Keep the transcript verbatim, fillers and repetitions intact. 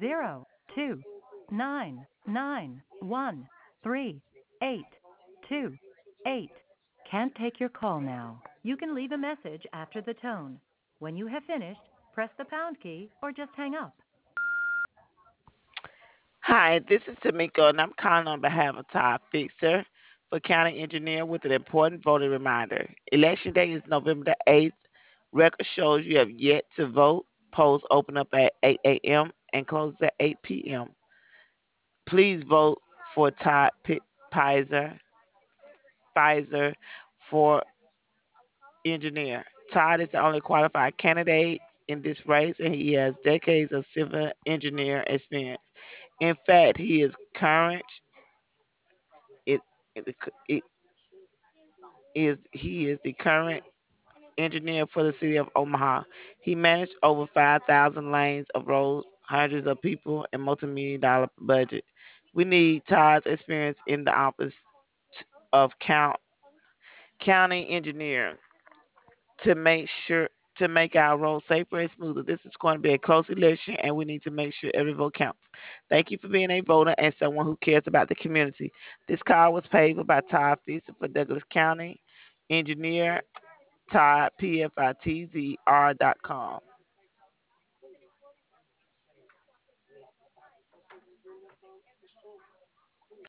zero two nine nine one three eight two eight. Can't take your call now. You can leave a message after the tone. When you have finished, press the pound key or just hang up. Hi, this is Tamiko, and I'm calling on behalf of Todd Fixer for County Engineer with an important voting reminder. Election day is November the eighth. Record shows you have yet to vote. Polls open up at eight a.m. and close at eight p.m. Please vote for Todd P- Pizer, Pfizer for engineer. Todd is the only qualified candidate in this race, and he has decades of civil engineer experience. In fact, he is current it, it, it is he is the current engineer for the city of Omaha. He managed over five thousand lanes of roads, hundreds of people, and multi-million dollar budget. We need Todd's experience in the office of count, county engineer to make sure to make our roads safer and smoother. This is going to be a close election, and we need to make sure every vote counts. Thank you for being a voter and someone who cares about the community. This call was paid for by Todd Feaster for Douglas County engineer Todd P F I T Z R dot com.